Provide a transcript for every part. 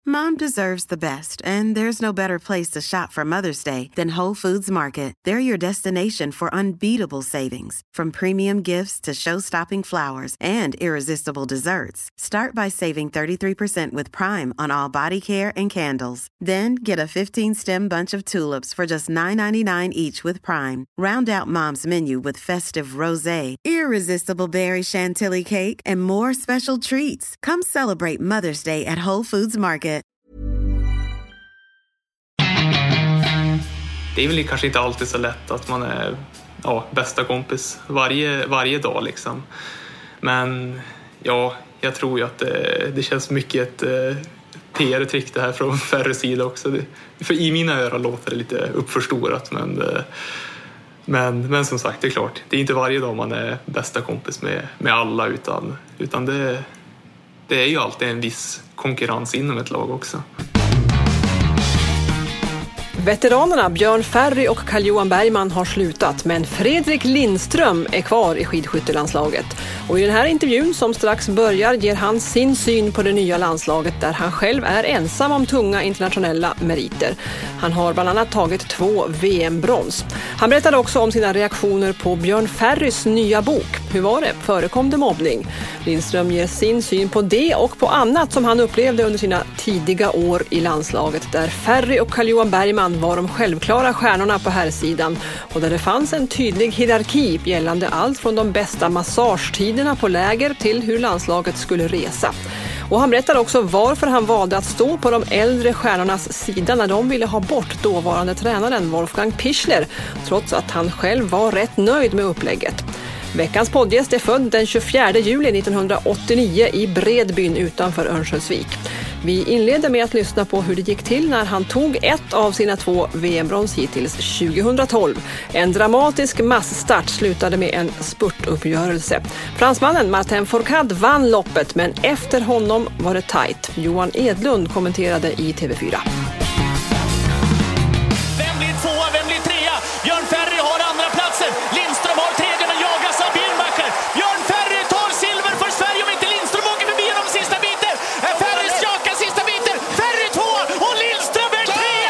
Mom deserves the best, and there's no better place to shop for Mother's Day than Whole Foods Market. They're your destination for unbeatable savings, from premium gifts to show-stopping flowers and irresistible desserts. Start by saving 33% with Prime on all body care and candles. Then get a 15-stem bunch of tulips for just $9.99 each with Prime. Round out Mom's menu with festive rosé, irresistible berry chantilly cake, and more special treats. Come celebrate Mother's Day at Whole Foods Market. Det är väl kanske inte alltid så lätt att man är bästa kompis varje dag liksom. Men jag tror ju att det känns mycket ett PR-trick det här från Ferrys sida också. För i mina öron låter det lite uppförstorat, men som sagt, det är klart. Det är inte varje dag man är bästa kompis med alla, utan det är ju alltid en viss konkurrens inom ett lag också. Veteranerna Björn Ferry och Carl-Johan Bergman har slutat, men Fredrik Lindström är kvar i skidskyttelandslaget. Och i den här intervjun som strax börjar ger han sin syn på det nya landslaget, där han själv är ensam om tunga internationella meriter. Han har bland annat tagit 2 VM-brons. Han berättade också om sina reaktioner på Björn Ferrys nya bok. Hur var det? Förekom det mobbning? Lindström ger sin syn på det och på annat som han upplevde under sina tidiga år i landslaget, där Ferry och Carl-Johan Bergman var de självklara stjärnorna på herrsidan och där det fanns en tydlig hierarki gällande allt från de bästa massagetiderna på läger till hur landslaget skulle resa. Och han berättar också varför han valde att stå på de äldre stjärnornas sida när de ville ha bort dåvarande tränaren Wolfgang Pichler, trots att han själv var rätt nöjd med upplägget. Veckans poddgäst är född den 24 juli 1989 i Bredbyn utanför Örnsköldsvik. Vi inleder med att lyssna på hur det gick till när han tog ett av sina 2 VM-brons hittills 2012. En dramatisk massstart slutade med en spurtuppgörelse. Fransmannen Martin Fourcade vann loppet, men efter honom var det tajt. Johan Edlund kommenterade i TV4. Vem blir 2, vem blir 3? Björn Ferry har andra platsen. Lindström har 3, men jagas av Birnbacher. Björn Ferry tar silver för Sverige om inte Lindström åker förbi genom sista biten. Ferry jakar sista biten. Ferry 2 och Lindström är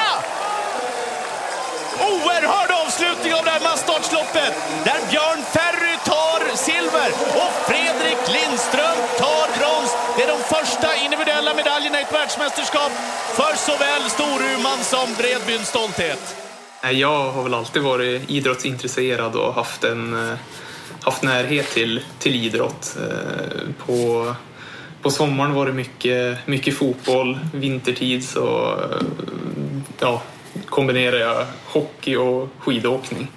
3! Oerhörd avslutning av det här massstartsloppet, där Björn Ferry tar silver och Fredrik Lindström tar brons. Det är de första individuella medaljerna i ett världsmästerskap för såväl Storuman som Bredbyns stolthet. Jag har väl alltid varit idrottsintresserad och haft närhet till idrott. På sommaren var det mycket fotboll, vintertid så kombinerar jag hockey och skidåkning.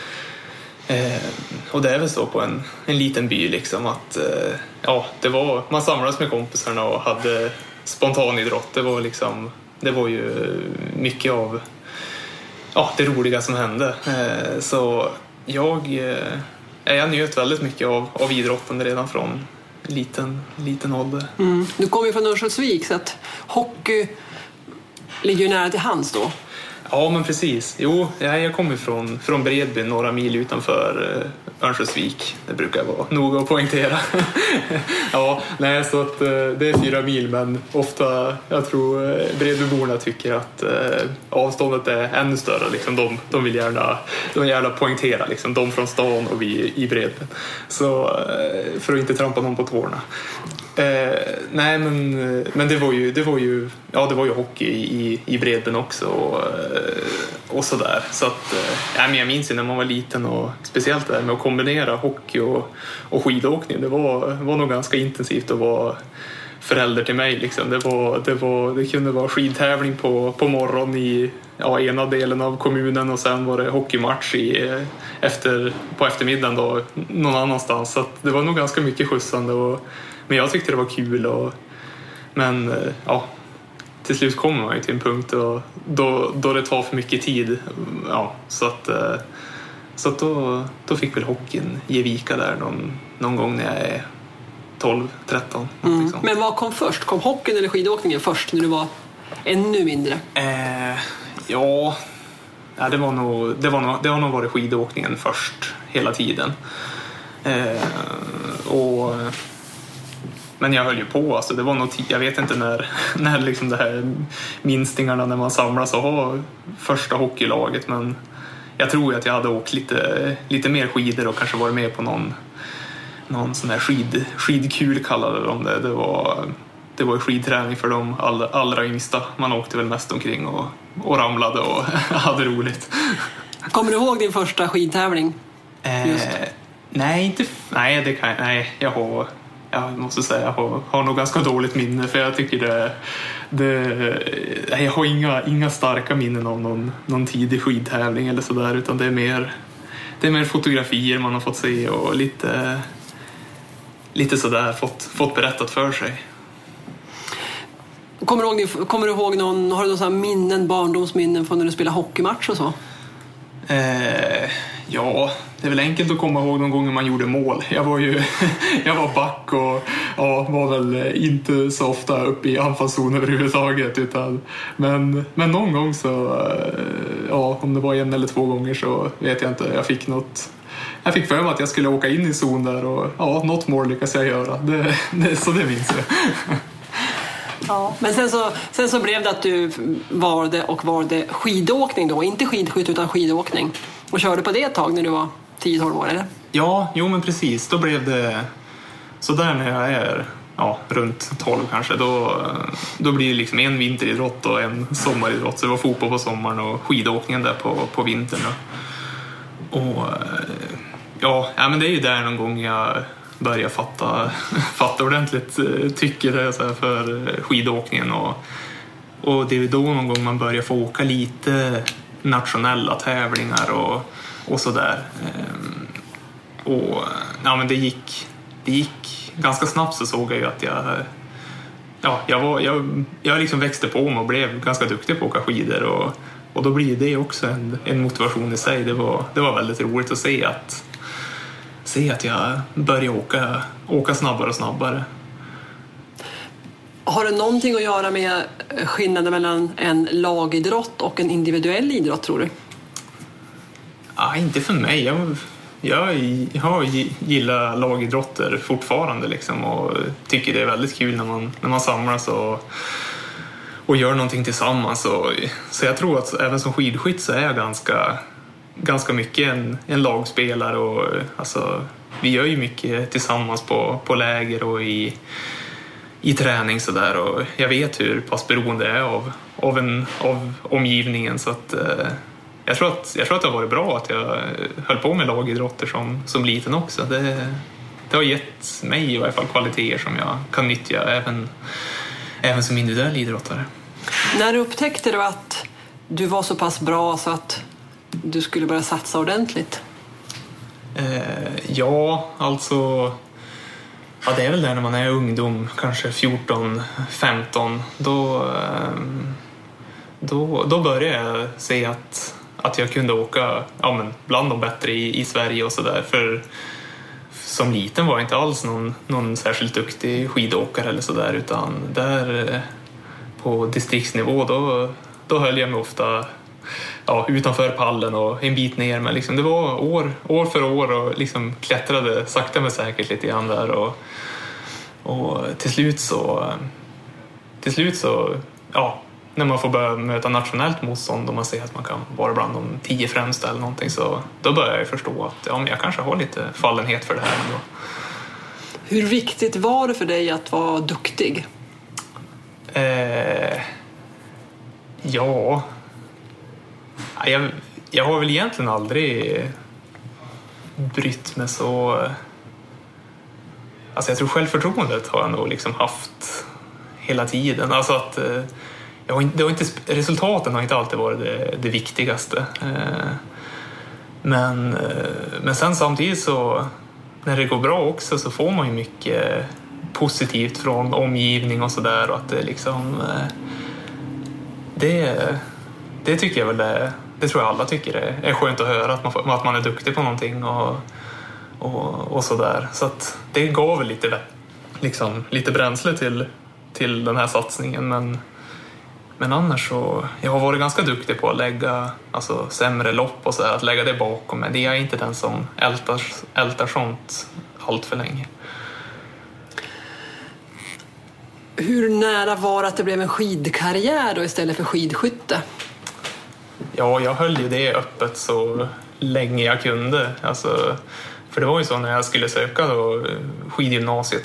Och det är väl så på en liten by liksom att man samlades med kompisarna och hade spontanidrott. Det var ju mycket av det roliga som hände. Så jag njöt väldigt mycket av idrotten redan från liten ålder. Du kommer ju från Örnsköldsvik, så att hockey ligger ju nära till hands då. Ja, men precis. Jo, jag kommer från Bredbyn, några mil utanför Örnsköldsvik. Det brukar vara noga att poängtera. Så att det är 4 mil, men ofta, jag tror Bredbyborna tycker att avståndet är ännu större. Liksom, de vill gärna poängtera, liksom, de från stan och vi i Bredbyn. Så för att inte trampa någon på tårna. Men det var ju hockey i Bredbyn också och sådär. Så att jag minns ju när man var liten, och speciellt det där med att kombinera hockey och skidåkning. Det var nog ganska intensivt att vara förälder till mig liksom. Det kunde vara skidtävling på morgon i ena delen av kommunen, och sen var det hockeymatch på eftermiddagen då, någon annanstans. Så att det var nog ganska mycket skjutsande, men jag tyckte det var kul. Men till slut kommer man ju till en punkt då det tar för mycket tid. Så då fick väl hockeyn ge vika där någon gång när jag är 12-13. Men vad kom först? Kom hockeyn eller skidåkningen först när du var ännu mindre? Det har nog varit skidåkningen först hela tiden. Men jag höll ju på, alltså det var nog jag vet inte när liksom det här minstningarna när man samlas och har första hockeylaget, men jag tror att jag hade åkt lite mer skidor och kanske varit med på någon sån här skidkul kallade de det. Det var ju skidträning för de allra yngsta. Man åkte väl mest omkring och ramlade och hade roligt. Kommer du ihåg din första skidtävling? Nej, jag måste säga jag har nog ganska dåligt minne, för jag tycker jag har inga starka minnen av någon tidig skidtävling eller sådär, utan det är mer fotografier man har fått se och lite sådär fått berättat för sig. Kommer du ihåg har du någon barndomsminnen från när du spelade hockeymatch och så? Ja, det är väl enkelt att komma ihåg någon gång man gjorde mål. Jag var back och var väl inte så ofta uppe i anfallszon överhuvudtaget, men någon gång så om det var 1 eller 2 gånger så vet jag inte, jag fick för mig att jag skulle åka in i zon där och något mål lyckas jag göra. Så det minns jag. Ja. Men sen så blev det att du valde skidåkning då, inte skidskytte utan skidåkning, och körde på det ett tag när du var 10-12 år, eller? Ja, jo men precis, då blev det så där när jag är runt 12 kanske, då blir det liksom en vinteridrott och en sommaridrott, så det var fotboll på sommaren och skidåkningen där på vintern då. Och men det är ju där någon gång jag börja fatta ordentligt tycker för skidåkningen, och det är då någon gång man börjar få åka lite nationella tävlingar och sådär. Men det gick ganska snabbt, så såg jag ju att jag liksom växte på mig och blev ganska duktig på att åka skidor, och då blir det också en motivation i sig. Det var väldigt roligt att se att jag börjar åka snabbare och snabbare. Har det någonting att göra med skillnaden mellan en lagidrott och en individuell idrott, tror du? Inte för mig. Jag gillar lagidrotter fortfarande liksom, och tycker det är väldigt kul när man samlas och gör någonting tillsammans. Så jag tror att även som skidskytt så är jag ganska mycket en lagspelare, och alltså, vi gör ju mycket tillsammans på läger och i träning så där, och jag vet hur pass beroende det är av omgivningen, så att jag tror att det har varit bra att jag höll på med lagidrotter som liten också. Det har gett mig i varje fall kvaliteter som jag kan nyttja även som individuell idrottare. När upptäckte du att du var så pass bra så att du skulle börja satsa ordentligt? Det är väl där när man är ungdom, kanske 14-15, då började jag se att jag kunde åka bland de bättre i Sverige och sådär. För som liten var jag inte alls någon särskilt duktig skidåkare eller sådär, utan där på distriktsnivå då höll jag mig ofta utanför pallen och en bit ner, men liksom det var år för år och liksom klättrade sakta men säkert lite grann där, och till slut så när man får börja möta nationellt motstånd och man ser att man kan vara bland de 10 främsta eller någonting, så då börjar jag förstå att men jag kanske har lite fallenhet för det här ändå. Hur viktigt var det för dig att vara duktig? Jag har väl egentligen aldrig brytt mig så. Alltså jag tror självförtroendet har jag nog liksom haft hela tiden. Alltså att resultaten har inte alltid varit det viktigaste. Men sen samtidigt så när det går bra också så får man ju mycket positivt från omgivning och sådär, och att det liksom det tycker jag väl det tror jag alla tycker är skönt att höra, att man är duktig på någonting och sådär. Så att det gav väl lite bränsle till den här satsningen, men annars så jag har varit ganska duktig på att lägga sämre lopp och så där, att lägga det bakom, men det är inte den som ältar sånt allt för länge. Hur nära var att det blev en skidkarriär då istället för skidskytte? Ja, jag höll ju det öppet så länge jag kunde. Alltså, för det var ju så när jag skulle söka då, skidgymnasiet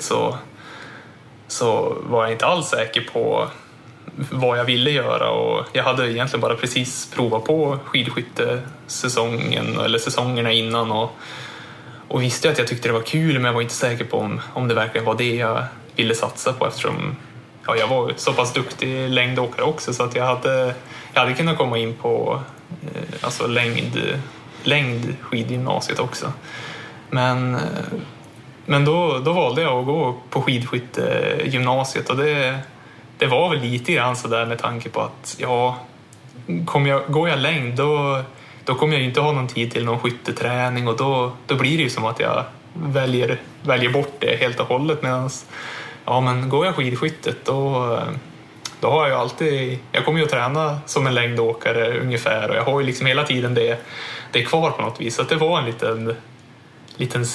så var jag inte alls säker på vad jag ville göra. Och jag hade egentligen bara precis provat på skidskyttesäsongen eller säsongerna innan och visste att jag tyckte det var kul, men jag var inte säker på om det verkligen var det jag ville satsa på, eftersom jag var så pass duktig längdåkare också, så att jag hade kunnat komma in på alltså längd skidgymnasiet också. Men då valde jag att gå på skidskyttegymnasiet, och det var väl lite grann så där med tanke på att går jag längd då kommer jag inte ha någon tid till någon skytteträning, och då blir det ju som att jag väljer bort det helt och hållet. Men går jag skidskyttet då har jag jag kommer ju att träna som en längdåkare ungefär, och jag har ju liksom hela tiden det kvar på något vis. Så att det var en liten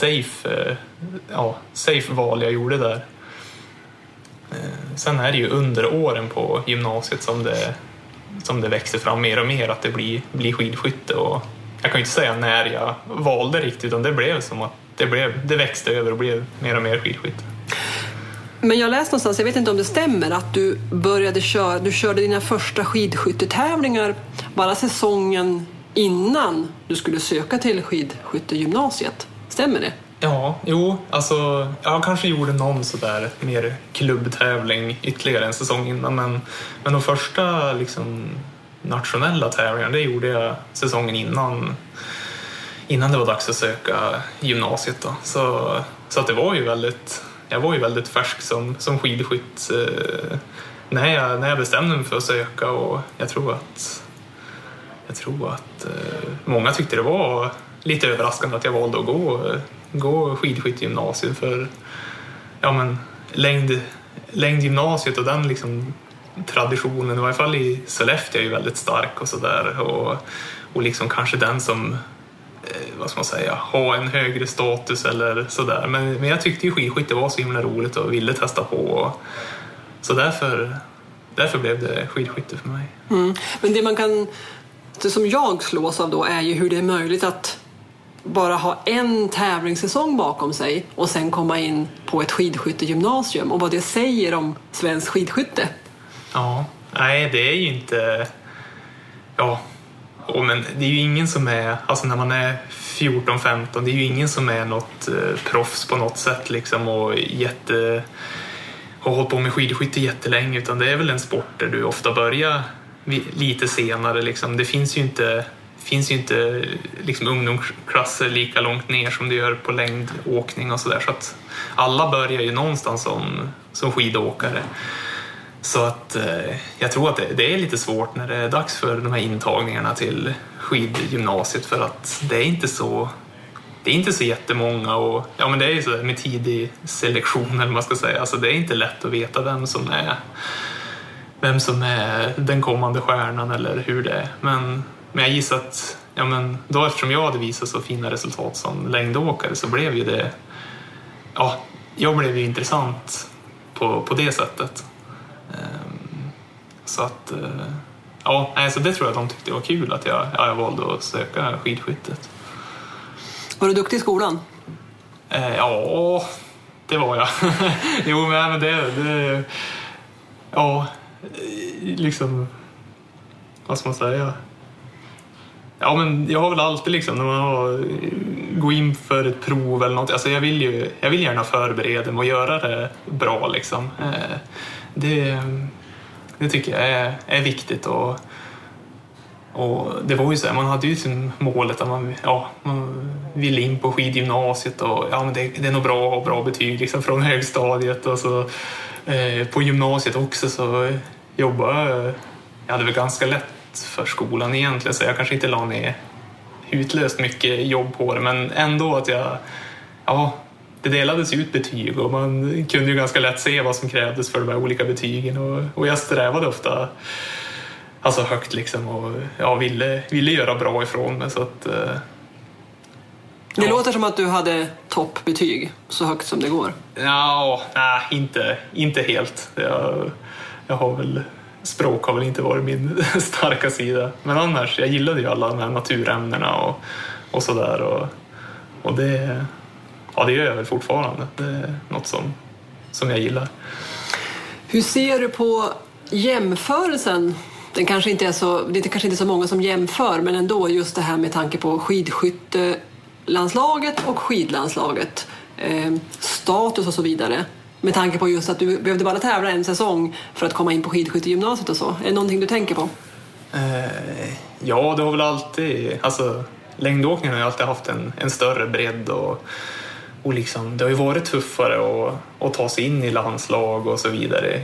safe val jag gjorde där. Sen är det ju under åren på gymnasiet som det växer fram mer och mer att det blir skidskytte, och jag kan ju inte säga när jag valde riktigt, utan det blev som att det växte över och blev mer och mer skidskytte. Men jag läste någonstans, jag vet inte om det stämmer, att du körde dina första skidskyttetävlingar bara säsongen innan du skulle söka till skidskyttegymnasiet. Stämmer det? Alltså jag kanske gjorde någon sådär mer klubbtävling ytterligare en säsong innan, men de första liksom nationella tävlingarna, det gjorde jag säsongen innan det var dags att söka gymnasiet då. Så att det var ju jag var ju väldigt färsk som skidskytt när jag bestämde mig för att söka, och jag tror att många tyckte det var lite överraskande att jag valde att gå skidskyttegymnasiet, för längdgymnasiet och den liksom traditionen, i varje fall i Sollefteå, är ju väldigt stark och sådär, och liksom kanske den som vad ska man säga, ha en högre status eller sådär, men jag tyckte ju skidskytte var så himla roligt och ville testa på, så därför blev det skidskytte för mig. Men det som jag slås av då är ju hur det är möjligt att bara ha en tävlingssäsong bakom sig och sen komma in på ett skidskyttegymnasium, och vad det säger om svensk skidskytte. Ja, nej, det är ju inte... men det är ju ingen som är... Alltså när man är 14-15, det är ju ingen som är något proffs på något sätt liksom, och har hållit på med skidskytte jättelänge, utan det är väl en sport där du ofta börjar lite senare liksom. Det finns ju inte liksom ungdomsklasser lika långt ner som det gör på längdåkning och sådär, så att alla börjar ju någonstans som skidåkare. Så att jag tror att det är lite svårt när det är dags för de här intagningarna till skidgymnasiet, för att det är inte så jättemånga, och men det är ju så med tidig selektion eller man ska säga, alltså det är inte lätt att veta vem som är den kommande stjärnan eller hur det är. Men jag gissar att då, eftersom jag hade visat så fina resultat som längdåkare, så blev ju det jag blev ju intressant på det sättet. Så att så det tror jag att de tyckte var kul att jag valde att söka skidskyttet. Var du duktig i skolan? Det var jag. Jo, men det liksom, vad ska man säga? Men jag har väl alltid liksom, när man går in för ett prov eller något, alltså jag vill gärna förbereda mig och göra det bra liksom. Det tycker jag är viktigt, och det var ju så här, man hade ju sin målet att man ville in på skidgymnasiet, och men det är nog bra att ha bra betyg liksom från högstadiet, och så på gymnasiet också så jobbade jag hade väl ganska lätt för skolan egentligen, så jag kanske inte la ner utlöst mycket jobb på det, men ändå att det delades ut betyg, och man kunde ju ganska lätt se vad som krävdes för de här olika betygen, och jag strävade ofta högt liksom, och ville göra bra ifrån mig, så att Det låter som att du hade toppbetyg så högt som det går. Ja, nej, inte helt. Jag har väl... Språk har väl inte varit min starka sida. Men annars, jag gillade ju alla de här naturämnena och sådär. Och det gör jag väl fortfarande. Det är något som jag gillar. Hur ser du på jämförelsen? Det kanske inte är så många som jämför, men ändå just det här med tanke på skidskyttelandslaget och skidlandslaget. Status och så vidare. Med tanke på just att du behövde bara tävla en säsong för att komma in på skidskyttegymnasiet och så. Är det någonting du tänker på? Ja, det har väl alltid... Alltså, längdåkningen har ju alltid haft en större bredd och liksom, det har ju varit tuffare att ta sig in i landslag och så vidare.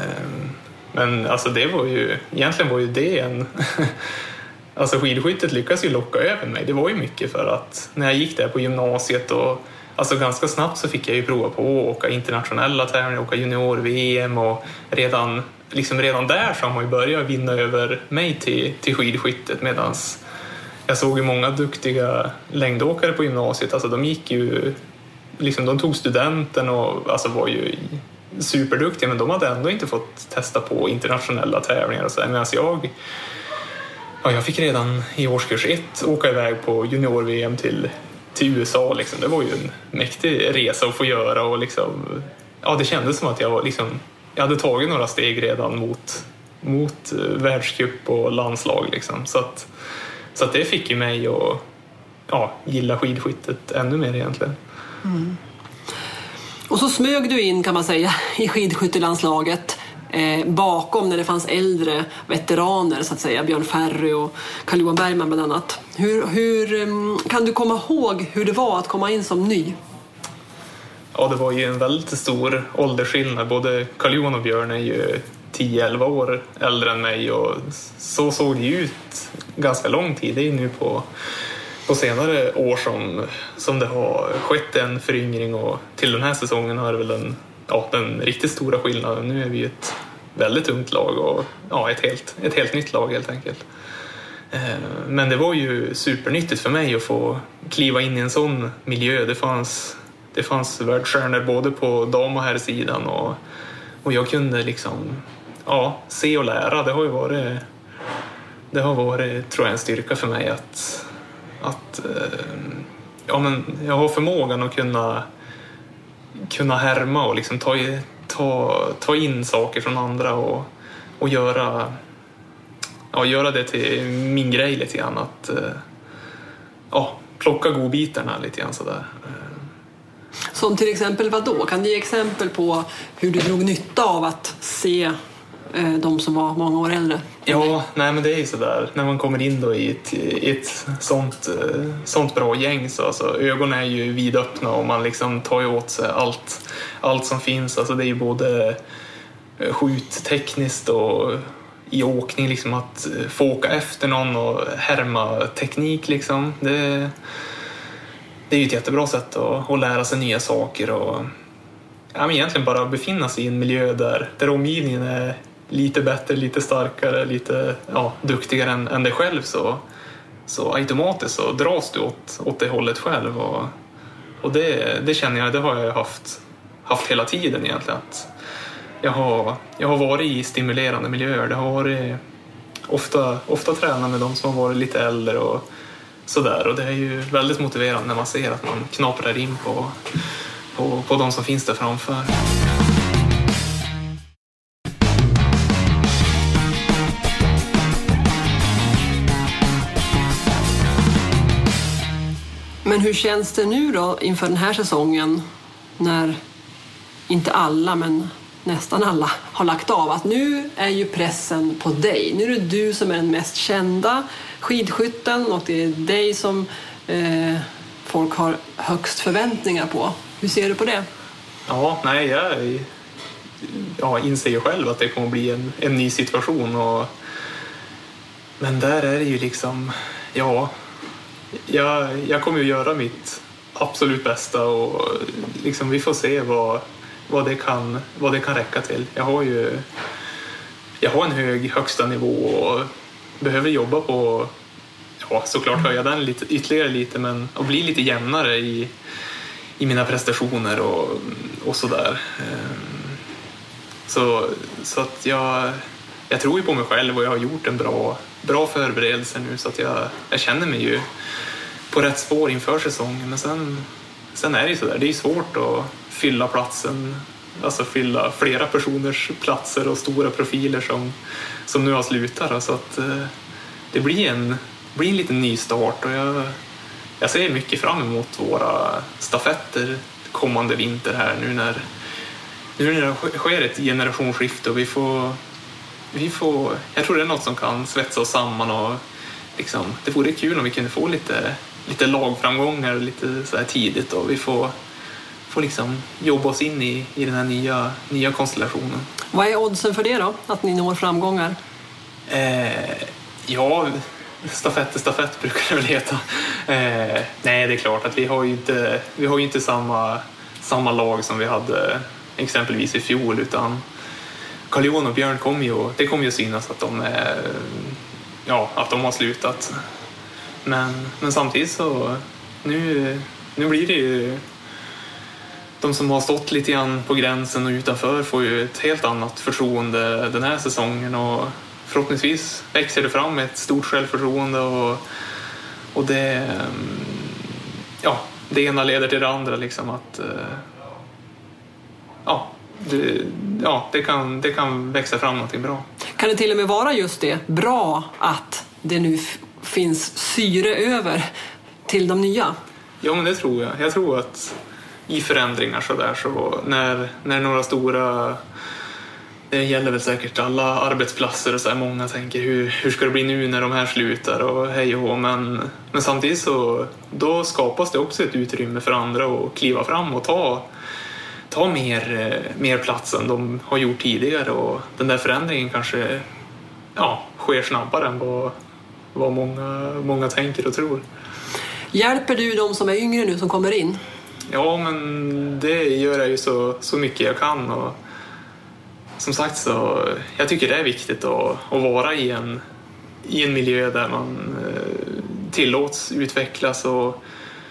Men alltså egentligen var ju det en... Alltså skidskyttet lyckas ju locka över mig. Det var ju mycket för att när jag gick där på gymnasiet och alltså ganska snabbt så fick jag ju prova på att åka internationella tävlingar, åka junior-VM och redan där så har man ju börjat vinna över mig till skidskyttet, medans jag såg ju många duktiga längdåkare på gymnasiet. Alltså de gick ju, liksom de tog studenten och alltså var ju superduktiga, men de hade ändå inte fått testa på internationella tävlingar och så. Medan jag fick redan i årskurs 1 åka iväg på junior-VM till USA. Liksom. Det var ju en mäktig resa att få göra och liksom, ja, det kändes som att jag hade tagit några steg redan mot världscup och landslag. Liksom. Så att det fick ju mig att gilla skidskyttet ännu mer egentligen. Mm. Och så smög du in, kan man säga, i skidskyttelandslaget bakom när det fanns äldre veteraner, så att säga, Björn Ferry och Carl-Johan Bergman bland annat. Hur kan du komma ihåg hur det var att komma in som ny? Ja, det var ju en väldigt stor åldersskillnad. Både Carl-Johan och Björn är ju 10-11 år äldre än mig och så såg det ut ganska lång tid. Det är nu på senare år som det har skett en föryngring, och till den här säsongen har det väl den riktigt stora skillnaden. Nu är vi ett väldigt ungt lag och ett helt nytt lag helt enkelt. Men det var ju supernyttigt för mig att få kliva in i en sån miljö. Det fanns världsstjärnor både på dam- och herrsidan och jag kunde liksom se och lära. Det har varit tror jag en styrka för mig att jag har förmågan att kunna härma och liksom ta in saker från andra och göra det till min grej lite grann, att plocka godbitarna lite grann sådär. Som till exempel vad då? Kan du ge exempel på hur du drog nytta av att se de som var många år äldre? Ja, nej, men det är ju sådär. När man kommer in då i ett sånt bra gäng så alltså, ögonen är ju vidöppna och man liksom tar ju åt sig allt som finns. Alltså det är ju både skjuttekniskt och i åkning liksom, att få åka efter någon och härma teknik liksom. Det är ju ett jättebra sätt att lära sig nya saker och men egentligen bara befinna sig i en miljö där omgivningen är lite bättre, lite starkare, lite duktigare än dig själv, så automatiskt så dras du åt det hållet själv och det känner jag, det har jag haft hela tiden egentligen. Att jag har varit i stimulerande miljöer, det har varit ofta träna med de som har varit lite äldre och sådär, och det är ju väldigt motiverande när man ser att man knaprar in på de som finns där framför. Men hur känns det nu då inför den här säsongen när inte alla men nästan alla har lagt av, att nu är ju pressen på dig. Nu är det du som är den mest kända skidskytten och det är dig som folk har högst förväntningar på. Hur ser du på det? Ja, nej, jag inser ju själv att det kommer bli en ny situation. Men där är det ju liksom, jag kommer ju göra mitt absolut bästa och liksom vi får se vad det kan räcka till. Jag har en hög högsta nivå och behöver jobba på såklart höja den ytterligare lite, men och bli lite jämnare i mina prestationer och sådär. Så att jag tror ju på mig själv och jag har gjort en bra förberedelse nu, så att jag känner mig ju på rätt spår inför säsongen. Men sen är det ju sådär, det är svårt att fylla platsen, alltså fylla flera personers platser och stora profiler som nu har slutat. Så att det blir en liten ny start, och jag ser mycket fram emot våra stafetter kommande vinter här nu när det sker ett generationsskifte, och vi får, jag tror det är något som kan svetsa oss samman, och liksom, det vore kul om vi kunde få lite lagframgångar lite så här tidigt, och vi får liksom jobba oss in i den här nya konstellationen. Vad är oddsen för det då, att ni når framgångar? Stafett brukar det väl heta. Nej, det är klart att vi har ju inte samma lag som vi hade exempelvis i fjol, utan Carl-Johan och Björn kommer ju synas att de har slutat. Men samtidigt så nu blir det ju de som har stått lite grann på gränsen och utanför får ju ett helt annat förtroende den här säsongen, och förhoppningsvis växer det fram ett stort självförtroende, och det ena leder till det andra liksom, att det kan växa fram någonting bra. Kan det till och med vara just det, bra att det nu finns syre över till de nya? Ja, men det tror jag. Jag tror att i förändringar så när några stora, det gäller väl säkert alla arbetsplatser och så här, många tänker hur ska det bli nu när de här slutar och hej och hå, men samtidigt så då skapas det också ett utrymme för andra att kliva fram och ta mer plats än de har gjort tidigare, och den där förändringen kanske sker snabbare än vad många tänker och tror. Hjälper du de som är yngre nu som kommer in? Ja, men det gör jag ju så mycket jag kan, och som sagt så jag tycker det är viktigt att vara i en miljö där man tillåts utvecklas, och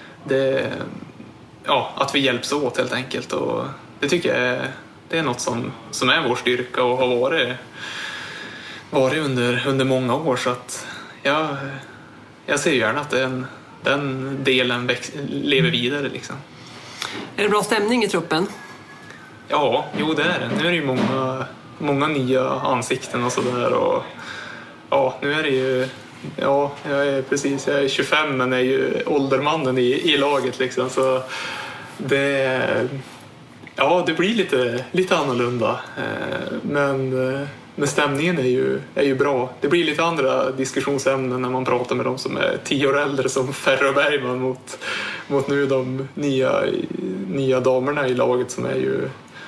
att vi hjälps åt helt enkelt, och det tycker jag det är något som är vår styrka och har varit under många år, så att jag ser gärna att den delen lever vidare liksom. Är det bra stämning i truppen? Ja, jo det är det. Nu är det ju många nya ansikten och sådär, och nu är det ju jag är 25 men är ju åldermannen i laget liksom, så det blir lite annorlunda, men stämningen är ju bra. Det blir lite andra diskussionsämnen när man pratar med de som är 10 år äldre som Ferre och Bergman mot nu de nya damerna i laget som är ju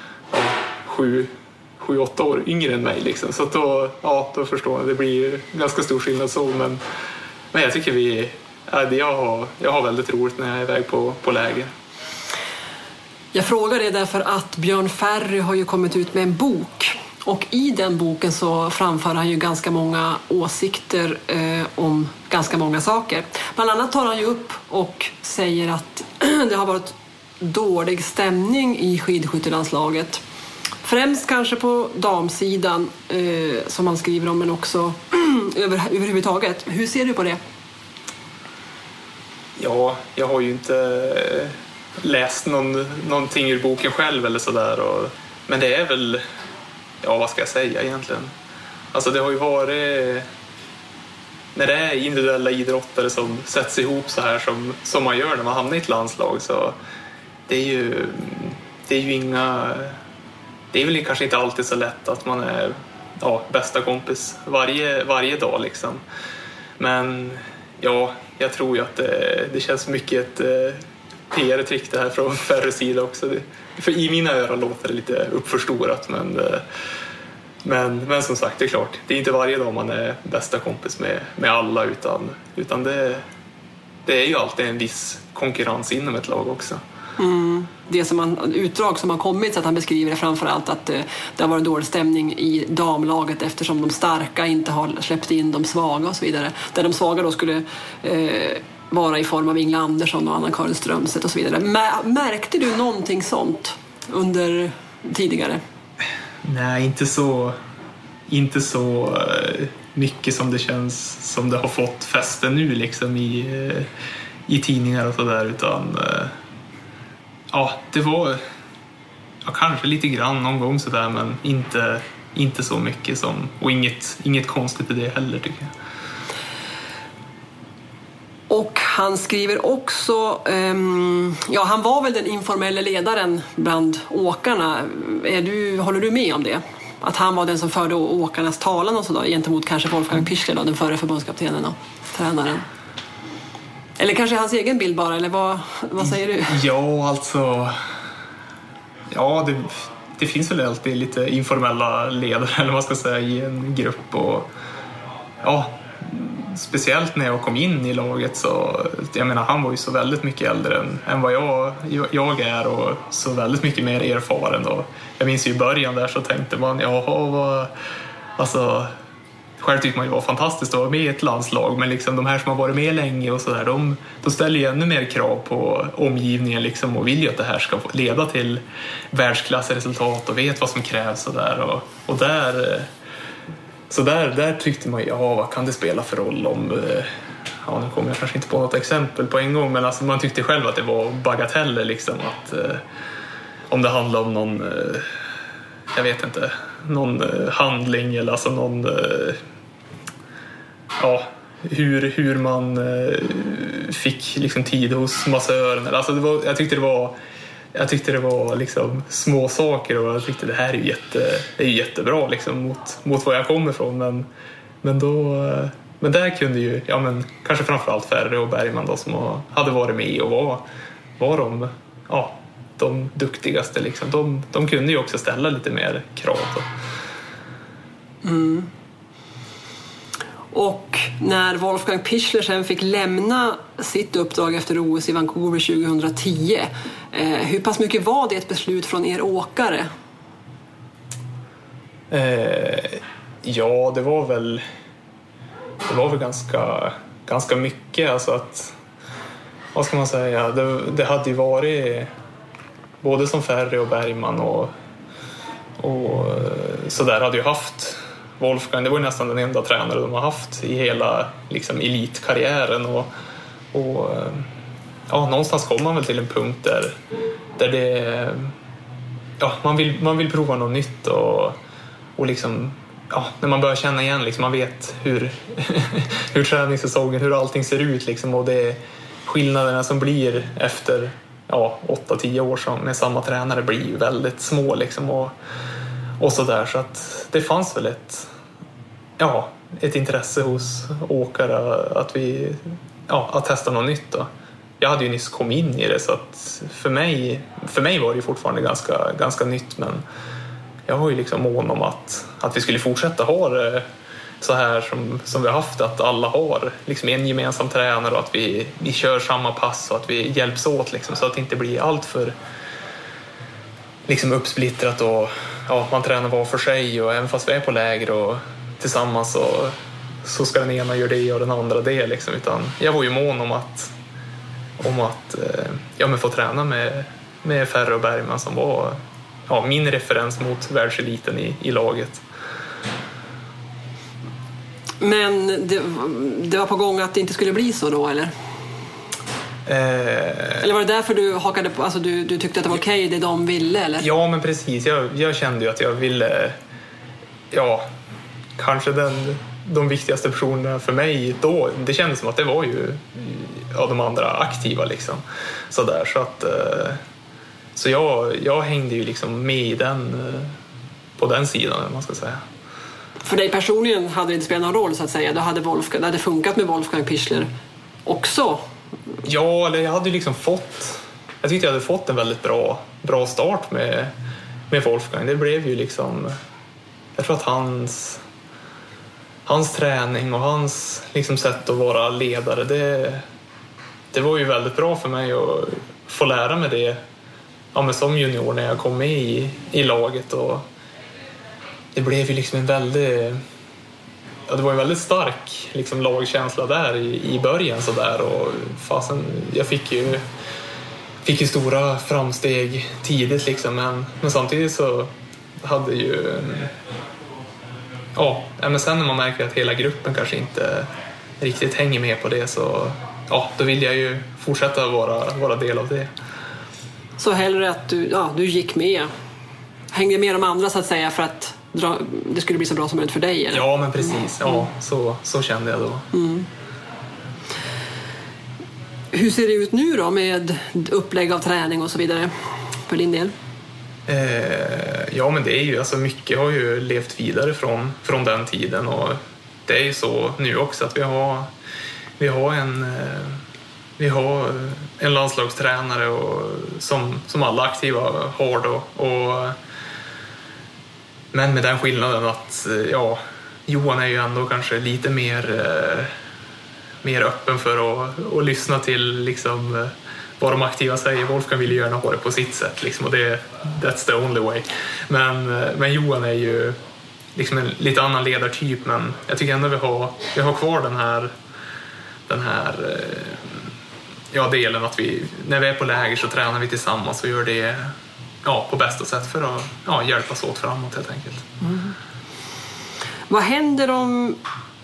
7-8 år yngre än mig liksom. Så då förstår jag, det blir ganska stor skillnad så, men jag tycker jag har väldigt roligt när jag är iväg på läger. Jag frågar det därför att Björn Ferry har ju kommit ut med en bok, och i den boken så framför han ju ganska många åsikter om ganska många saker. Bland annat tar han ju upp och säger att det har varit dålig stämning i skidskyttelandslaget. Främst kanske på damsidan som han skriver om, men också överhuvudtaget. Hur ser du på det? Ja, jag har ju inte läst någonting ur boken själv eller sådär, men det är väl, vad ska jag säga egentligen? Alltså det har ju varit, när det är individuella idrottare som sätts ihop så här som man gör när man hamnar i ett landslag, så det är ju inga, det är väl kanske inte alltid så lätt att man är bästa kompis varje dag liksom. Men jag tror ju att det känns mycket ett PR-trick det här från Ferres sida också. För i mina öron låter det lite uppförstorat, men som sagt, det är klart, det är inte varje dag man är bästa kompis med alla, utan det är ju alltid en viss konkurrens inom ett lag också. Det utdrag som har kommit så att han beskriver framförallt att det har varit dålig stämning i damlaget eftersom de starka inte har släppt in de svaga och så vidare. Där de svaga då skulle vara i form av Ingela Andersson och Anna-Karin Strömstedt och så vidare. Märkte du någonting sånt under tidigare? Nej, inte så mycket som det känns som det har fått fäste nu liksom i tidningar och sådär, utan det var kanske lite grann någon gång sådär, men inte så mycket och inget konstigt i det heller, tycker jag. Och han skriver också, han var väl den informella ledaren bland åkarna. Håller du med om det? Att han var den som förde åkarnas talan och sådär gentemot kanske Wolfgang Pichler då, den förre förbundskaptenen och tränaren? Eller kanske hans egen bild bara, eller vad säger du? Ja, alltså... Ja, det finns väl alltid lite informella ledare, eller vad man ska säga, i en grupp. Och speciellt när jag kom in i laget så... Jag menar, han var ju så väldigt mycket äldre än vad jag är, och så väldigt mycket mer erfaren. Och jag minns ju i början där så tänkte man, alltså... Själv tycker man ju var fantastiskt att vara med i ett landslag, men liksom de här som har varit med länge och sådär, de ställer ju ännu mer krav på omgivningen liksom, och vill ju att det här ska leda till världsklassresultat och vet vad som krävs och där. Och där tyckte man ju, vad kan det spela för roll om... nu kommer jag kanske inte på något exempel på en gång, men alltså man tyckte själv att det var bagateller liksom, att om det handlar om någon... jag vet inte, någon handling eller alltså någon hur man fick liksom tid hos massören. Alltså jag tyckte det var liksom små saker, och jag tyckte det här är ju jättebra liksom mot vad jag kommer ifrån, men där kunde ju kanske framförallt Ferre och Bergman då, som hade varit med och var de duktigaste liksom. De kunde ju också ställa lite mer krav då. Och när Wolfgang Pichler sen fick lämna sitt uppdrag efter OS i Vancouver 2010, hur pass mycket var det ett beslut från er åkare? Det var väl ganska mycket, alltså att, vad ska man säga, det hade ju varit både som Ferre och Bergman och så där hade ju haft Wolfgang. Det var ju nästan den enda tränare de har haft i hela liksom elitkarriären, och någonstans kommer man väl till en punkt där det man vill prova något nytt, och liksom när man börjar känna igen liksom, man vet hur träningssäsongen, hur allting ser ut liksom, och det skillnaderna som blir efter 8-10 år med samma tränare blir ju väldigt små liksom, och så där, så att det fanns väl ett intresse hos åkare att testa något nytt då. Jag hade ju nyss kommit in i det, så att för mig var det ju fortfarande ganska nytt, men jag var ju liksom mån om att vi skulle fortsätta ha det så här som vi har haft, att alla har liksom en gemensam tränare, och att vi kör samma pass och att vi hjälps åt liksom, så att det inte blir allt för liksom uppsplittrat och man tränar var för sig, och även fast vi är på läger och tillsammans så ska den ena göra det och den andra det liksom, utan jag var ju mån om att få träna med Ferre och Bergman, som var min referens mot världseliten i laget. Men det var på gång att det inte skulle bli så då, eller? Eller var det därför du hakade på, alltså du tyckte att det var okej, det de ville, eller? Ja, men precis. Jag kände ju att jag ville, kanske de viktigaste personerna för mig då, det kändes som att det var ju de andra aktiva liksom, sådär, så att så jag hängde ju liksom med i på den sidan, man ska säga. För dig personligen hade det inte spelat någon roll, så att säga? Det hade funkat med Wolfgang Pichler också? Ja, eller jag hade ju liksom jag tyckte jag hade fått en väldigt bra start med Wolfgang. Det blev ju liksom, jag tror att hans träning och hans liksom sätt att vara ledare, det var ju väldigt bra för mig, och få lära mig det men som junior när jag kom med i laget. Och det blev ju liksom det var en väldigt stark liksom lagkänsla där i början så där, och fasen, jag fick ju stora framsteg tidigt liksom, men samtidigt så hade ju men sen när man märker att hela gruppen kanske inte riktigt hänger med på det, så då vill jag ju fortsätta vara del av det. Så hellre att du gick med, hängde med de andra så att säga, för att det skulle bli så bra som möjligt för dig, eller? Ja, men precis. Så kände jag då. Hur ser det ut nu då med upplägg av träning och så vidare för din del? Men det är ju, alltså mycket har ju levt vidare från den tiden, och det är ju så nu också att vi har en landslagstränare och som alla aktiva har då, men med den skillnaden att Johan är ju ändå kanske lite mer öppen för att lyssna till liksom vad de aktiva säger. Wolfgang vill ju gärna ha det på sitt sätt liksom, och that's the only way. Men Johan är ju liksom en lite annan ledartyp, men jag tycker ändå vi har kvar den här delen att när vi är på läger så tränar vi tillsammans och gör det på bästa sätt för att hjälpas åt framåt helt enkelt. Vad händer om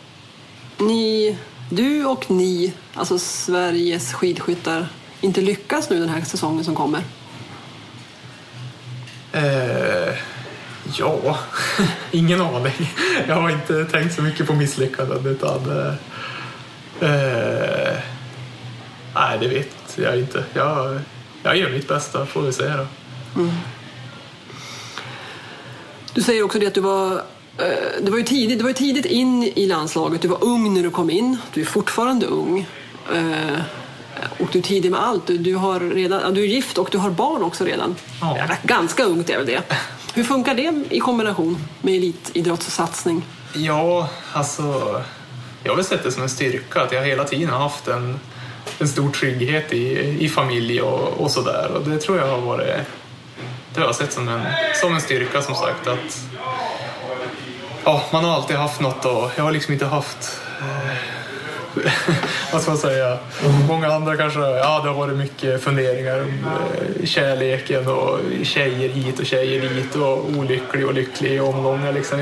du och ni, alltså Sveriges skidskyttar, inte lyckas nu den här säsongen som kommer? Ingen aning. Jag har inte tänkt så mycket på misslyckanden, utan nej, det vet jag inte. Jag gör mitt bästa, får vi se då. Du säger också det att du var ju tidigt in i landslaget. Du var ung när du kom in. Du är fortfarande ung. Och du är tidig med allt. Du är gift och du har barn också redan. Ja. Ganska ungt är väl det. Hur funkar det i kombination med elitidrottssatsning? Ja, alltså jag har väl sett det som en styrka att jag hela tiden har haft en stor trygghet i familj och sådär. Och det tror jag har varit, det har jag sett som en styrka, som sagt, att man har alltid haft något, och jag har liksom inte haft vad ska man säga, många andra kanske, det har varit mycket funderingar om kärleken och tjejer hit och tjejer dit och olycklig och lycklig i omgångar liksom.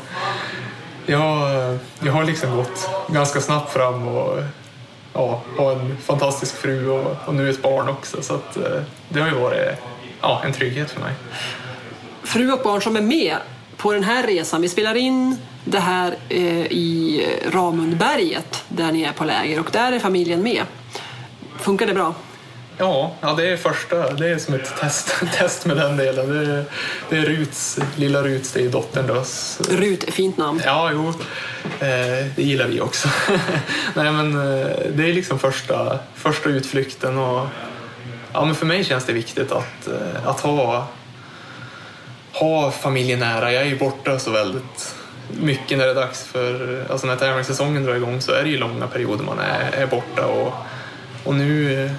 Jag har liksom gått ganska snabbt fram och har en fantastisk fru och nu ett barn också, så att det har ju varit en trygghet för mig. Fru och barn som är med på den här resan. Vi spelar in det här i Ramundberget där ni är på läger, och där är familjen med. Funkar det bra? Ja, det är det är som ett test med den delen. Det är lilla Ruts, det är dottern då. Rut är fint namn. Ja, jo. Det gillar vi också. Nej, men det är liksom första utflykten, och men för mig känns det viktigt att ha familjen nära. Jag är ju borta så väldigt mycket när det är dags för, alltså när tävlingssäsongen drar igång, så är det ju långa perioder man är borta, och nu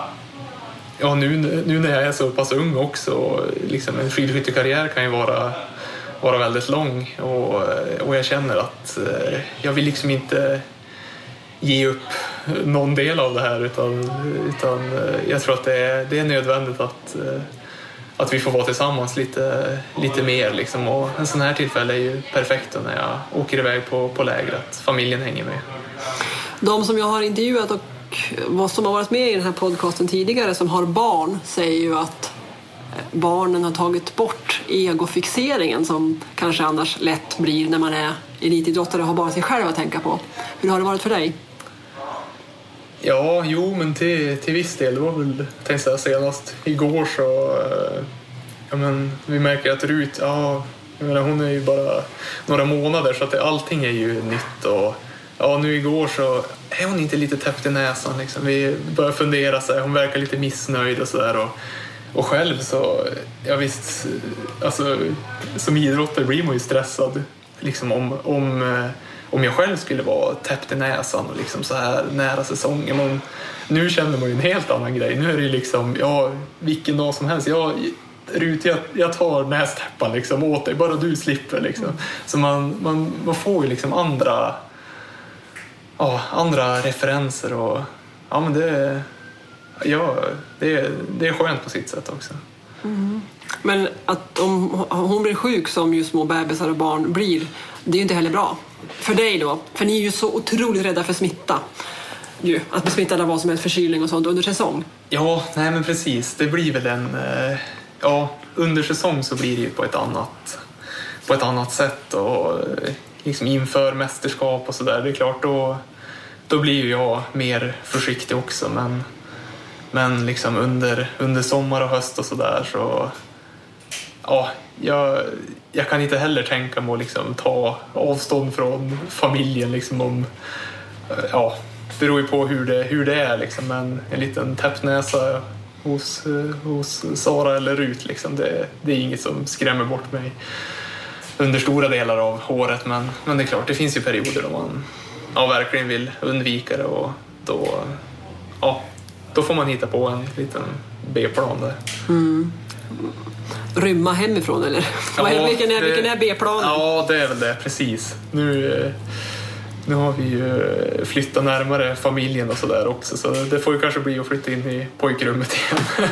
när jag är så pass ung också, liksom en skidskyttekarriär kan ju vara väldigt lång, och jag känner att jag vill liksom inte ge upp någon del av det här, utan jag tror att det är nödvändigt att vi får vara tillsammans lite mer liksom. Och en sån här tillfälle är ju perfekt när jag åker iväg på läger, att familjen hänger med. De som jag har intervjuat och vad som har varit med i den här podcasten tidigare som har barn säger ju att barnen har tagit bort egofixeringen som kanske annars lätt blir när man är elitidrottare och har bara sig själv att tänka på. Hur har det varit för dig? Ja, men till viss del. Det var väl, tänkte jag senast igår, så vi märker att Rut, hon är ju bara några månader, så att allting är ju nytt, och nu igår så är hon inte lite täppt i näsan liksom. Vi börjar fundera så här, hon verkar lite missnöjd och sådär, och själv så visst, alltså som idrottare blir man ju stressad liksom om om jag själv skulle vara täppt i näsan och liksom så här nära säsongen. Men nu känner man ju en helt annan grej. Nu är det ju liksom, vilken dag som helst. Jag tar nästäppan liksom åt dig, bara du slipper liksom. Så man får ju liksom andra referenser och men det är skönt på sitt sätt också. Men att om hon blir sjuk som ju små bebisar och barn blir, det är ju inte heller bra för dig då, för ni är ju så otroligt rädda för smitta ju, att bli smittad av vad som helst, förkylning och sånt under säsong. Ja, nej men precis, det blir väl under säsong så blir det ju på ett annat sätt och liksom inför mästerskap och sådär, det är klart då blir ju jag mer försiktig också, men liksom under sommar och höst och sådär så jag kan inte heller tänka mig att liksom ta avstånd från familjen liksom om beror ju på hur det är liksom, men en liten täppnäsa hos Sara eller Rut liksom, det är inget som skrämmer bort mig under stora delar av året, men det är klart, det finns ju perioder då man verkligen vill undvika det och då får man hitta på en liten B-plan där. Rymma hemifrån eller? Vilken är B-planen? Ja, det är väl det, precis. Nu har vi ju flyttat närmare familjen och sådär också, så det får ju kanske bli att flytta in i pojkrummet igen.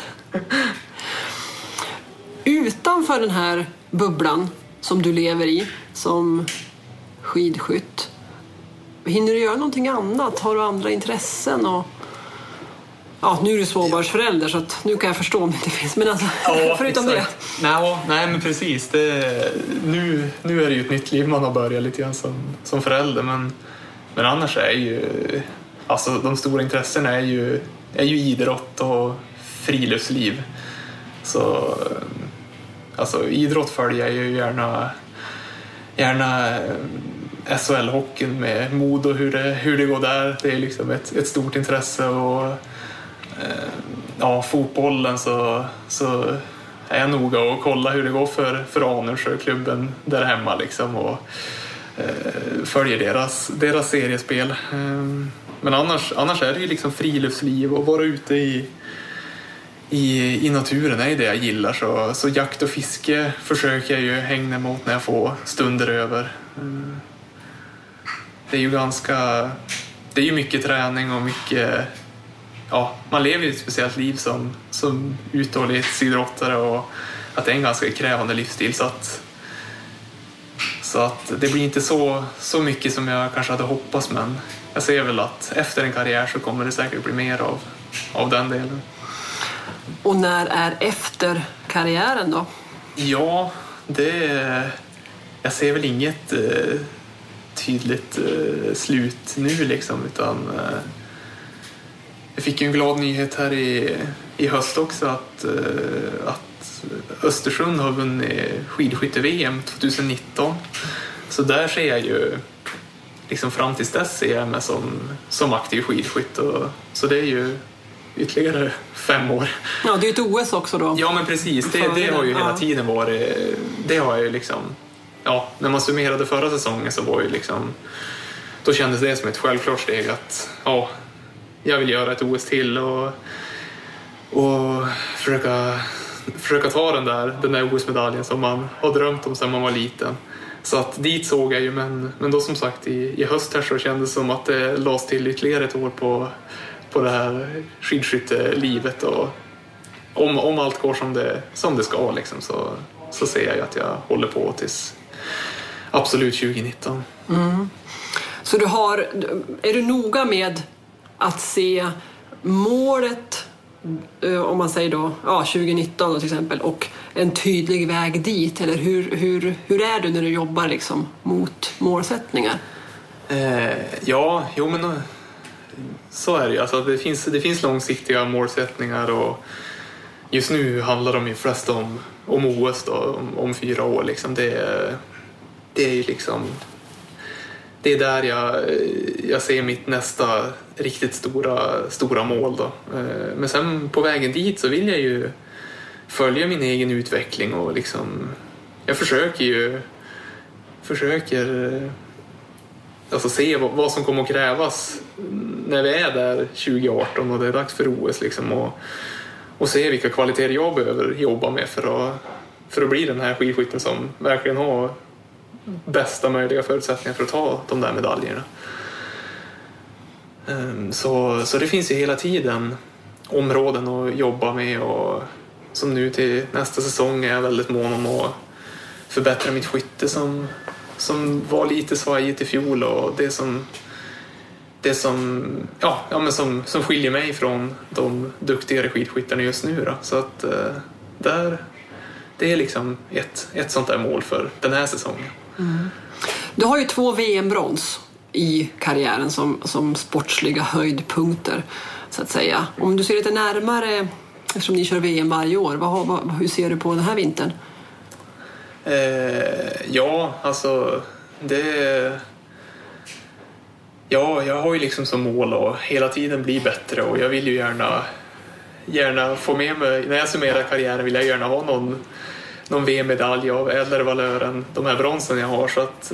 Utanför den här bubblan som du lever i som skidskytt, hinner du göra någonting annat? Har du andra intressen? Och nu är du småbarnsförälder så att nu kan jag förstå om det inte finns, men alltså, förutom exakt. Det. Nej, men precis. Nu är det ju ett nytt liv man har börjat lite grann som förälder, men annars är ju alltså de stora intressena är ju idrott och friluftsliv. Så alltså idrott följer jag ju gärna SHL-hockeyn med Modo, hur det går där. Det är liksom ett stort intresse och fotbollen så är jag noga och kolla hur det går för Anundsjö-klubben där hemma liksom, och följer deras seriespel. Men annars är det ju liksom friluftsliv och vara ute i naturen är det jag gillar, så jakt och fiske försöker jag ju hänga mig åt när jag får stunder över. Det är ju mycket träning och mycket man lever ju ett speciellt liv som uthållighetsidrottare, och att det är en ganska krävande livsstil, så att det blir inte så mycket som jag kanske hade hoppats, men jag ser väl att efter en karriär så kommer det säkert bli mer av den delen. Och när är efter karriären då? Ja, jag ser väl inget tydligt slut nu liksom, utan jag fick ju en glad nyhet här i höst också att Östersund har vunnit skidskytte-VM 2019. Så där ser jag ju liksom fram tills dess ser jag mig som aktiv skidskytt, så det är ju ytterligare 5 år. Ja, det är ett OS också då. Ja, men precis. Det har ju hela tiden varit, det har ju liksom, när man summerade förra säsongen så var ju liksom, då kändes det som ett självklart steg att jag vill göra ett OS till och försöka ta den där OS-medaljen som man har drömt om sedan man var liten. Så att dit såg jag ju, men då som sagt i höst här så kändes det som att det lades till ytterligare ett år på det här skidskyttelivet, och om allt går som det ska liksom, så ser jag ju att jag håller på tills absolut 2019. Så är du noga med att se målet, om man säger då 2019 då till exempel, och en tydlig väg dit, eller hur är du när du jobbar liksom mot målsättningar? Men så är det ju. Alltså, det finns långsiktiga målsättningar, och just nu handlar de ju flest om OS då, om 4 år liksom. Det är ju liksom, det är där jag ser mitt nästa riktigt stora mål då. Men sen på vägen dit så vill jag ju följa min egen utveckling, och liksom jag försöker alltså se vad som kommer att krävas när vi är där 2018 och det är dags för OS liksom, och se vilka kvaliteter jag behöver jobba med för att bli den här skidskytten som verkligen har bästa möjliga förutsättningar för att ta de där medaljerna. Så det finns ju hela tiden områden att jobba med, och som nu till nästa säsong är jag väldigt mån om att förbättra mitt skytte som var lite svajigt i fjol, och det som skiljer mig från de duktigare skidskyttarna just nu då. Så att det är liksom ett sånt där mål för den här säsongen. Mm. Du har ju 2 VM-brons i karriären som sportsliga höjdpunkter så att säga. Om du ser lite närmare, eftersom ni kör VM varje år, hur ser du på den här vintern? Alltså jag har ju liksom som mål att hela tiden bli bättre, och jag vill ju gärna få med mig, när jag summerar karriären vill jag gärna ha någon VM-medalj av äldre valör än de här bronsen jag har. Så att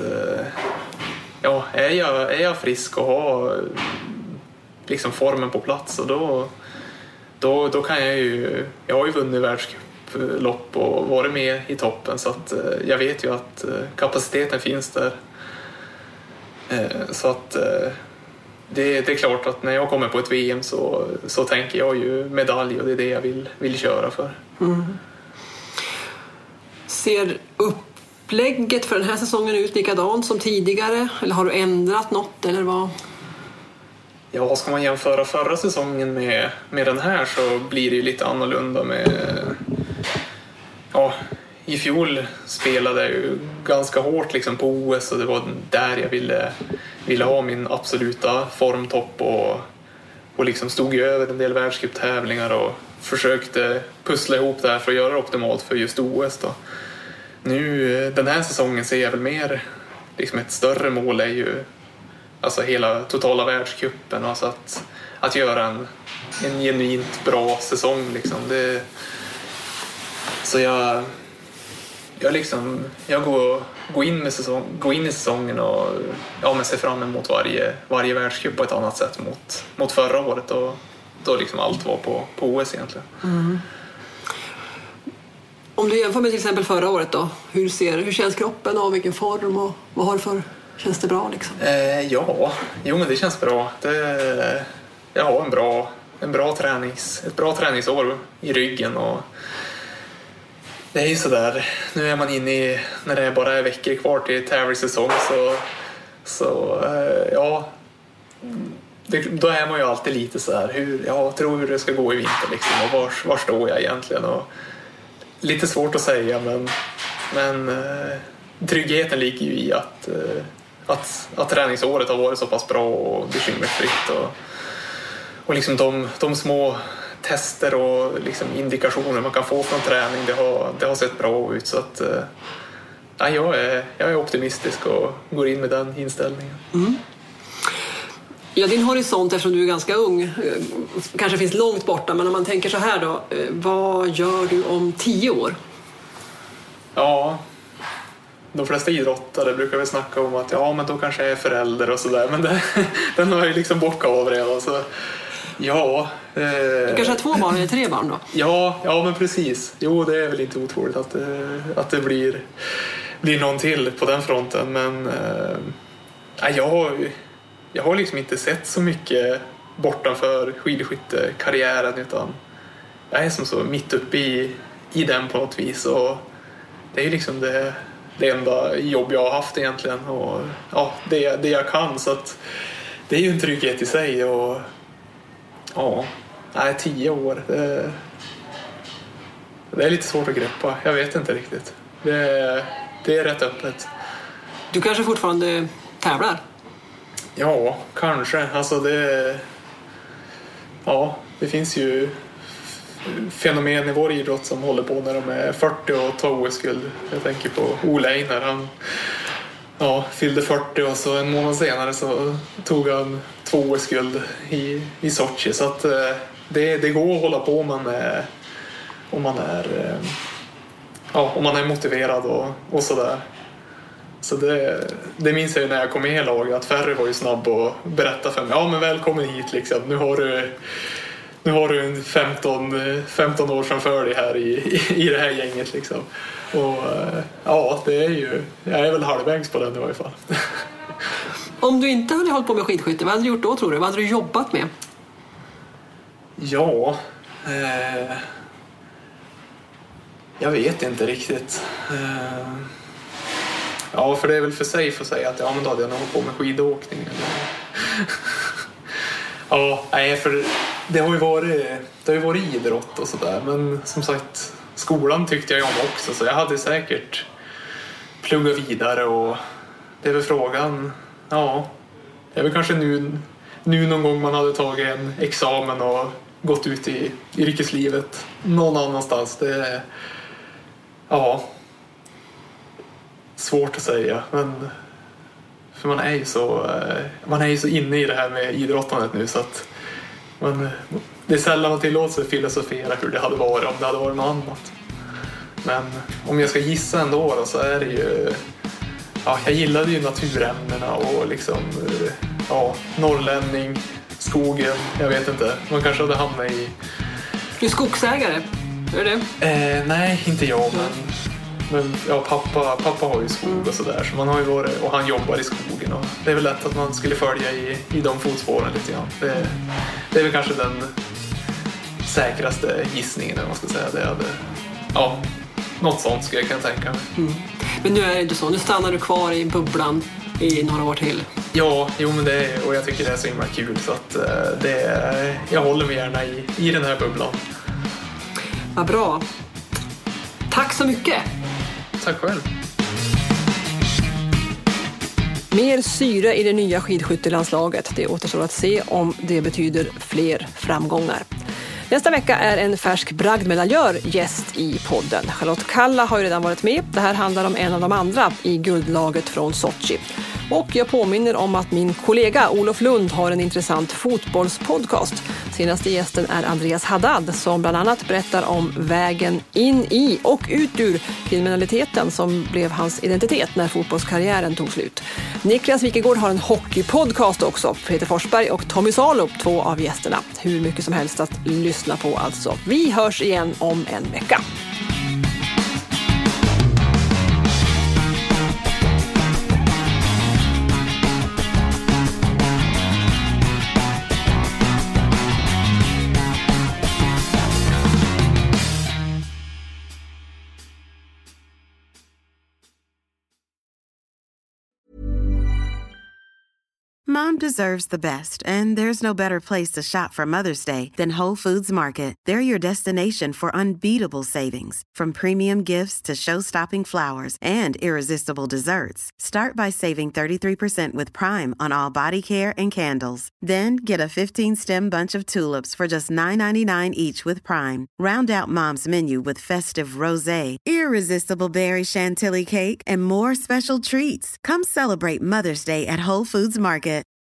är jag frisk och har liksom formen på plats, och då kan jag har ju vunnit världscuplopp och varit med i toppen, så att jag vet ju att kapaciteten finns där. Så att det är klart att när jag kommer på ett VM så tänker jag ju medalj, och det är det jag vill köra för. Mm. Ser upplägget för den här säsongen ut likadant som tidigare, eller har du ändrat något, eller vad? Ja, ska man jämföra förra säsongen med den här så blir det ju lite annorlunda i fjol spelade jag ju ganska hårt liksom på OS, och det var där jag ville ha min absoluta formtopp, och liksom stod ju över en del världscuptävlingar och försökte pussla ihop det här för att göra det optimalt för just OS då. Nu den här säsongen ser jag väl mer liksom ett större mål är ju alltså hela totala världscupen, alltså att göra en genuint bra säsong liksom. Så jag går in i säsongen och men ser fram emot varje världscup på ett annat sätt mot förra året, och då liksom allt var på OS egentligen. Mm. Om du jämför med till exempel förra året då, hur känns kroppen och vilken form, och vad har du för, känns det bra liksom? Men det känns bra. Jag har ett bra träningsår i ryggen, och det är ju sådär, nu är man inne i, när det bara är veckor kvar till tävlingssäsong, då är man ju alltid lite så här, hur det ska gå i vinter liksom, och var står jag egentligen, och lite svårt att säga, men tryggheten ligger ju i att träningsåret har varit så pass bra och bekymmersfritt, och liksom de små tester och liksom indikationer man kan få från träning, det har sett bra ut, så att jag är optimistisk och går in med den inställningen. Mm. Ja, din horisont, eftersom du är ganska ung, kanske finns långt borta, men om man tänker så här då, vad gör du om 10 år? Ja, de flesta idrottare brukar väl snacka om att men då kanske jag är förälder och sådär, men den har jag ju liksom bockat av redan, så du kanske har 2 barn eller 3 barn då? Ja, men precis. Jo, det är väl inte otroligt att det blir någon till på den fronten, men jag har liksom inte sett så mycket bortanför skidskyttekarriären, utan jag är som så mitt uppe i den på något vis, och det är ju liksom det enda jobb jag har haft egentligen, och det jag kan, så att det är ju en trygghet i sig, och 10 år det är lite svårt att greppa, jag vet inte riktigt, det är rätt öppet. Du kanske fortfarande tävlar? Ja, kanske. Alltså det finns ju fenomen i vår idrott som håller på när de är 40 och tar OS-guld. Jag tänker på Ole Einar, han fyllde 40 och så en månad senare så tog han 2 OS-guld i Sochi. Så att det går att hålla på om man är motiverad och sådär. Så det minns jag ju när jag kom med i laget, att Ferry var ju snabb och berättade för mig, ja men välkommen hit liksom, nu har du en 15 år framför dig här i det här gänget liksom. Och ja, jag är väl halvvägs på den i varje fall. Om du inte hade hållit på med skidskytte, vad hade du gjort då tror du? Vad hade du jobbat med? Ja, jag vet inte riktigt. Ja, för det är väl för sig för att säga att ja, men då hade jag nog hållit på med skidåkning. Ja, nej, för det har ju varit idrott och sådär. Men som sagt, skolan tyckte jag om också. Så jag hade säkert pluggat vidare. Och det är väl frågan, ja, det är väl kanske nu någon gång man hade tagit en examen och gått ut i yrkeslivet någon annanstans. Det är, ja, svårt att säga, men för man är ju så inne i det här med idrottandet nu, så att det är sällan man tillåter sig filosofera hur det hade varit om det hade varit något annat. Men om jag ska gissa ändå då, så är det ju, ja, jag gillade ju naturämnena och liksom, ja, norrlänning, skogen, jag vet inte, man kanske hade hamnat i... Du är skogsägare, är det? Nej, inte jag, men ja, pappa har ju skog och sådär, så man har ju varit, och han jobbar i skogen, och det är väl lätt att man skulle följa i de fotspåren lite grann. Det är väl kanske den säkraste gissningen, om man ska säga. Det hade, ja, något sånt skulle jag kunna tänka mig. Mm. Men nu är det inte så, nu stannar du kvar i bubblan i några år till. Ja, jo, men och jag tycker det är så himla kul, så att jag håller mig gärna i den här bubblan. Vad bra. Tack så mycket. Tack själv. Mer syre i det nya skidskyttelandslaget. Det återstår att se om det betyder fler framgångar. Nästa vecka är en färsk bragdmedaljör gäst i podden. Charlotte Kalla har ju redan varit med. Det här handlar om en av de andra i guldlaget från Sochi. Och jag påminner om att min kollega Olof Lund har en intressant fotbollspodcast. Senaste gästen är Andreas Haddad, som bland annat berättar om vägen in i och ut ur kriminaliteten som blev hans identitet när fotbollskarriären tog slut. Niklas Wikegård har en hockeypodcast också. Peter Forsberg och Tommy Salo, 2 av gästerna. Hur mycket som helst att lyssna på alltså. Vi hörs igen om en vecka. Mom deserves the best, and there's no better place to shop for Mother's Day than Whole Foods Market. They're your destination for unbeatable savings, from premium gifts to show-stopping flowers and irresistible desserts. Start by saving 33% with Prime on all body care and candles. Then get a 15-stem bunch of tulips for just $9.99 each with Prime. Round out Mom's menu with festive rosé, irresistible berry chantilly cake, and more special treats. Come celebrate Mother's Day at Whole Foods Market.